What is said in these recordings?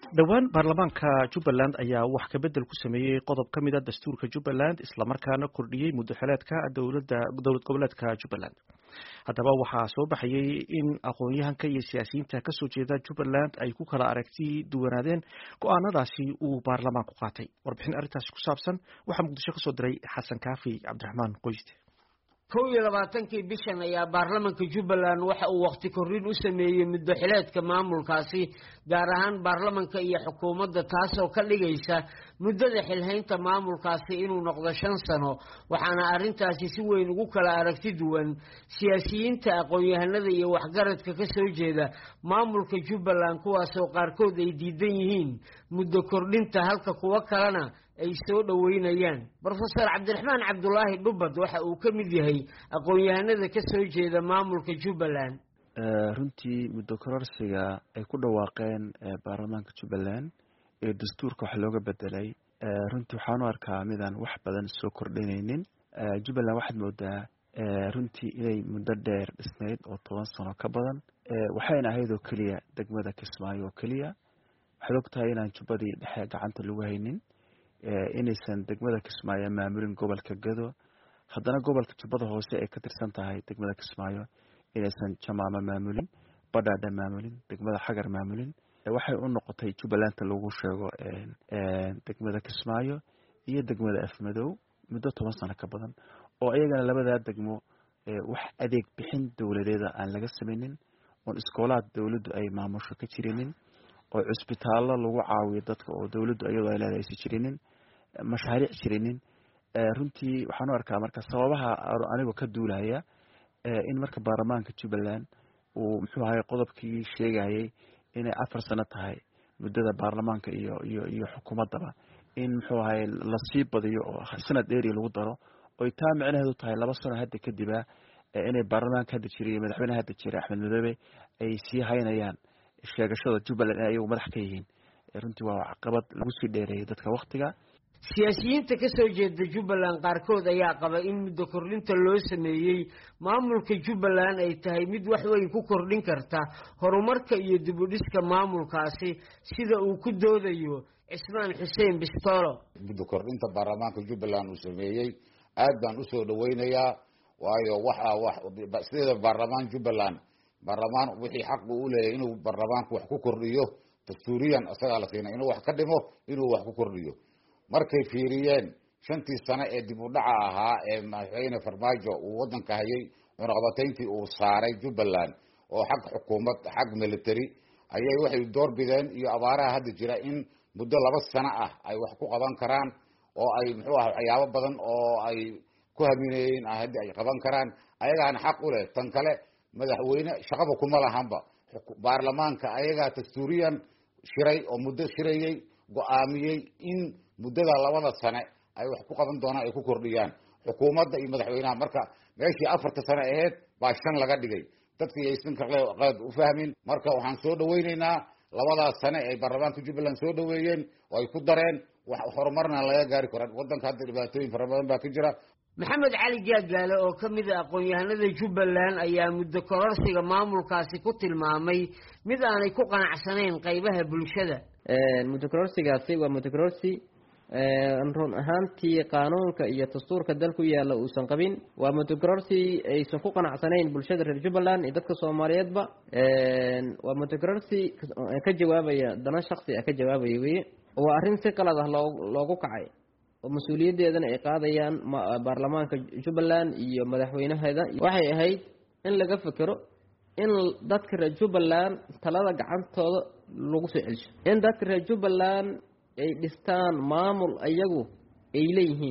dhowaan baarlamaanka Jubbaland ayaa wax ka bedel ku sameeyay qodob ka mid ah dastuurka Jubbaland isla markaana kordhiyay muddo xileedka dowlad goboleedka Jubbaland. Haddaba waxaa soo baxayay in aqoon-yahanka iyo siyaasiyiinta ka soo jeeda Jubbaland ay ku kala aragti duwanaadeen go'aanadaasi uu baarlamaanku qaatay. Warbixin arrintaasi ku saabsan waxaa Muqdisho ka soo diray Xasan Kaafi Cabdiraxmaan Qoyste. 22 bishan ayaa baarlamaanka Jubbaland waxa uu waqti kordhin u sameeyay muddo xileedka maamulkaasi gaar ahaan baarlamaanka iyo xukuumadda taasoo ka dhigaysa muddada xilhaynta maamulkaasi inuu noqdo 5 sano waxaana arrintaasi si weyn ugu kala aragti duwan siyaasiyiinta aqoon-yahanada iyo waxgaradka ka soo jeeda maamulka Jubbaland kuwaasoo qaarkood ay diidan yihiin muddo kordhinta halka kuwa kalena ay soo dhaweynayaan. Professor Cabdiraxmaan Cabdullaahi Dhubbad waxa uu ka mid yahay aqoon-yahanada ka soo jeeda maamulka Jubbaland. runtii muddo kororsiga ay ku dhawaaqeen baarlamaanka Jubbaland ee dastuurka wax looga bedelay runtii waxaan u arkaa midaan wax badan soo kordhinaynin. Jubbaland waxaad moodaa runtii inay muddo dheer dhisnayd oo 10 sano ka badan waxayna ahayd oo kaliya degmada Kismaayo oo kaliya. waxaad ogtahay inaan Jubbadii dhexe gacanta lagu haynin inaysan degmada Kismaayo maamulin gobolka Gado haddana gobolka Jubbada hoose ay ka tirsan tahay degmada Kismaayo inaysan Jamaama maamulin Badhaadha maamulin degmada Xagar maamulin waxay u noqotay Jubbaland lagu sheego degmada Kismaayo iyo degmada Afmadow muddo 10 sano ka badan oo ayagana labada degmo wax adeeg bixin dawladeed aan laga sameeynin oo iskoolaad dawladdu ay maamusho ka jirinin oo isbitaallo lagu caawiyo dadka oo dawladdu ayadoo ay leedahay si jirinin mashaariic jirinin runtii waxaan u arkaa marka sababaha anigu ka duulaya in marka baarlamaanka Jubbaland uu muxuu ahay qodobkii sheegayay inay 4 sano tahay muddada baarlamaanka iyo xukuumadda in muxuu ahay la sii badiyo oo sanad dheer lagu daro oo taa macnaheedu tahay 2 sano hadda kadib inay baarlamaanka hadda jiray madaxweynaha hadda jiray Axmed Madoobe ay sii haynayaan sheegashada Jubbaland ay madax ka yihiin runtii waa caqabad lagu sii dheereeyay dadka waqtiga. siyaasiyiinta ka soo jeeda Jubbaland qaarkood ayaa qaba in muddo kordhinta loo sameeyay maamulka Jubbaland ay tahay mid wax weyn ku kordhin karta horumarka iyo dib u dhiska maamulkaasi sida uu ku doodayo Cismaan Xuseen Bistolo. muddo kordhinta baarlamaanka Jubbaland uu sameeyay aad baan u soo dhaweynayaa waayo waxa sida baarlamaan Jubbaland baarlamaan wixii xaq u leeyahay inuu baarlamaanku wax ku kordhiyo dastuuriyan asaga la siinay inuu wax ka dhimo inuu wax ku kordhiyo markay fiiriyeen 5 sano ee dib u dhaca ahaa ee madaxweyne Farmaajo uu wadanka hayay cunaqabatayntii uu saaray Jubbaland oo xaq xukuumad xaq military ayay waxay door bideen iyo abaaraha hadda jira in muddo 2 sano ah ay wax ku qaban karaan oo ay muxuu ahaa waxyaabo badan oo ay ku haminayeen hadda ay qaban karaan ayagaana xaq u leh tan kale madaxweyne shaqaba kuma lahanba baarlamaanka ayaga dastuuriyan shiray oo muddo shirayay go'aamiyay in muddada 2 sano ay wax ku qaban doonaan ay ku kordhiyaan xukuumadda iyo madaxweynaha marka meeshii 4 sano ahayd baa 5 laga dhigay dadkii aysan qaad u fahmin marka waxaan soo dhaweynaynaa 2 sano ay baarlamaanka Jubbaland soo dhaweeyeen oo ay ku dareen wax horumarna laga gaari karo wadanka hadda dhibaatooyin fara badan baa ka jira. Maxamed Cali Gaadlaale oo ka mid ah aqoon-yahanada Jubbaland ayaa muddo kororsiga maamulkaasi ku tilmaamay mid aanay ku qanacsanayn qaybaha bulshada. muddo kororsigaasi waa muddo kororsi run ahaantii qaanuunka iyo dastuurka dalku yaala uusan qabin waa muddo kororsi aysan ku qanacsanayn bulshada reer Jubbaland iyo dadka Soomaaliyeedba waa muddo kororsi ka jawaabaya dana shakhsi ah ka jawaabaya weeye waa arrin si qalad ah loogu kacay oo mas'uuliyadeedana ay qaadayaan baarlamaanka Jubbaland iyo madaxweynaheeda waxay ahayd in laga fikiro in dadka reer Jubbaland talada gacantooda lagu soo celiyo in dadka reer Jubbaland ay dhistaan maamul ayagu ay leeyihiin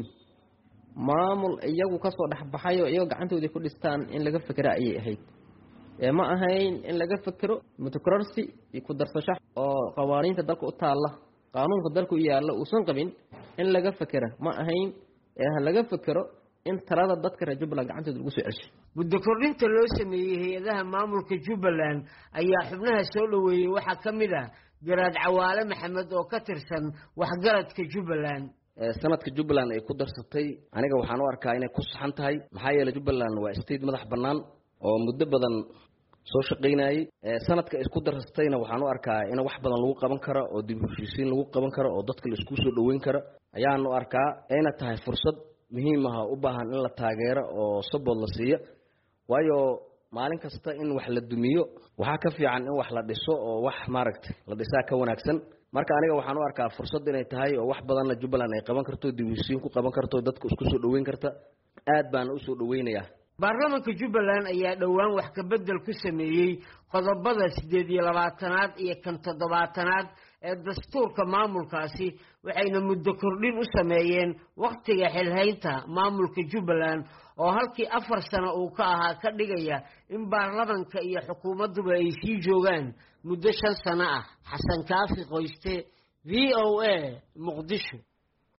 maamul ayagu ka soo dhaxbaxayo iyagu gacantooda ku dhistaan in laga fikiro ayay ahayd ma ahayn in laga fikiro muddo kororsi iyo ku darsasho oo qawaaniinta dalka u taala qaanuunka dalku yaala uusan qabin in laga fikiro ma ahayn laga fikiro in talada dadka reer Jubbaland gacantooda lagu soo celiyo. muddo kordhinta loo sameeyay hay'adaha maamulka Jubbaland ayaa xubnaha soo dhaweeyay waxa ka mid ah Garaad Cawaale Maxamed oo ka tirsan waxgaradka Jubbaland. sanadka Jubbaland ay ku darsatay aniga waxaan u arkaa inay ku saxan tahay maxaa yeelay Jubbaland waa state madax bannaan oo muddo badan soo shaqaynayay sanadka isku darastayna waxaan u arkaa in wax badan lagu qaban karo oo dib u heshiisiin lagu qaban karo oo dadka la isku soo dhaweyn karo ayaan u arkaa ayna tahay fursad muhiim ah u baahan in la taageero oo support la siiyo waayo maalin kasta in wax la dumiyo waxa ka fiican in wax la dhiso oo wax maaragtay la dhisaa ka wanaagsan marka aniga waxaan u arkaa fursad inay tahay oo wax badan la Jubbaland ay qaban karto dib u heshiisiin ku qaban karto dadka isku soo dhaweyn karta aad baan u soo dhaweynayaa baarlamaanka Jubbaland ayaa dhawaan wax ka bedel ku sameeyay qodobada 28aad iyo 7aad ee dastuurka maamulkaasi waxayna muddo kordhin u sameeyeen waqtiga xilhaynta maamulka Jubbaland oo halkii 4 sano uu ka ahaa ka dhigaya in baarlamaanka iyo xukuumadduba ay sii joogaan muddo 5 sano ah. Xasan Kaafi Qoyste VOA Muqdisho.